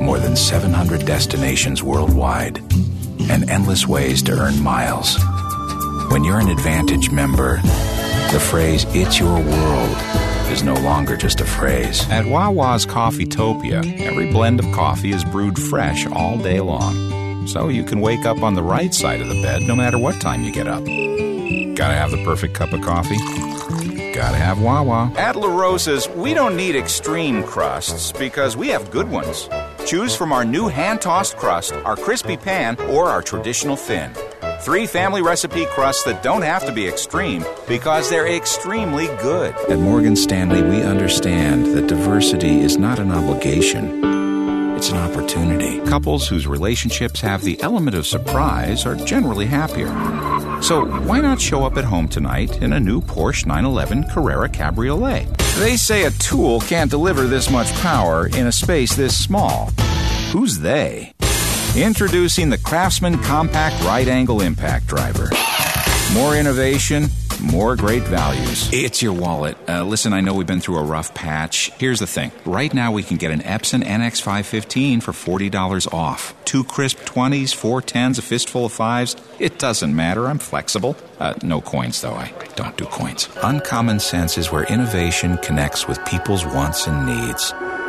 More than 700 destinations worldwide and endless ways to earn miles. When you're an Advantage member, the phrase, "It's your world," is no longer just a phrase. At Wawa's Coffeetopia, every blend of coffee is brewed fresh all day long. So you can wake up on the right side of the bed no matter what time you get up. Gotta have the perfect cup of coffee? Gotta have Wawa. At La Rosa's, we don't need extreme crusts because we have good ones. Choose from our new hand-tossed crust, our crispy pan, or our traditional thin. 3 family recipe crusts that don't have to be extreme because they're extremely good. At Morgan Stanley, we understand that diversity is not an obligation. It's an opportunity. Couples whose relationships have the element of surprise are generally happier. So why not show up at home tonight in a new Porsche 911 Carrera Cabriolet? They say a tool can't deliver this much power in a space this small. Who's they? Introducing the Craftsman Compact Right-Angle Impact Driver. More innovation, more great values. It's your wallet. Listen, I know we've been through a rough patch. Here's the thing. Right now we can get an Epson NX515 for $40 off. 2 crisp 20s, 4 10s, a fistful of 5s. It doesn't matter. I'm flexible. No coins, though. I don't do coins. Uncommon Sense is where innovation connects with people's wants and needs.